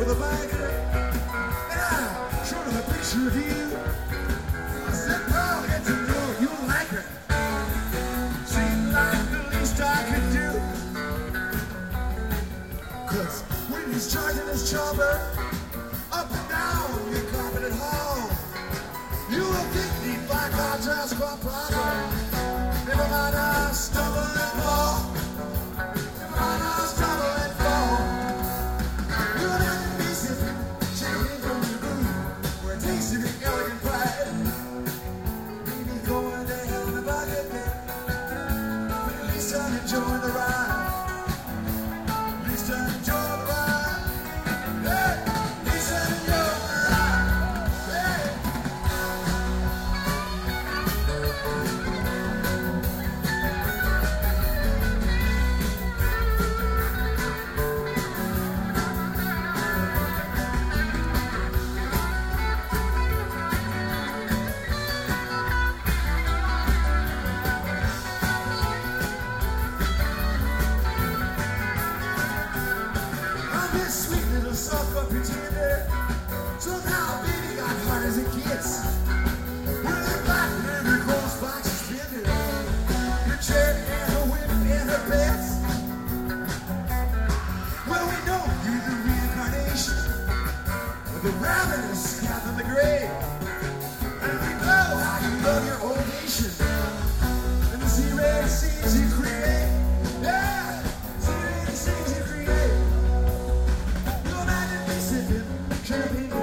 the biker, and I showed him a picture of you. I said, girl, get to know you like her. Seemed like the least I could do. 'Cause when he's charging his chopper up and down your carpeted hall, you will think me like I just got proper. Never mind, I stumble and fall. Never mind, I stumble and fall. You'll have to be sipping champagne from the room where it tastes of your elegant pride. Maybe going to hell in a bucket then, but at least I'm enjoying the ride. At least I'm enjoying the ride. Hey, at least I'm enjoying the ride. Hey. I'm this sweet little sucker pretender. Somehow, baby, got hard as it gets. With her black and her clothes box suspended, her chair and her whip and her pets. Well, we know you're the reincarnation of the ravenous cat of the grave. And we know how you love your old nation and the Z-rated scenes you create. Yeah, Z-rated scenes you create. You'll imagine me sipping champagne.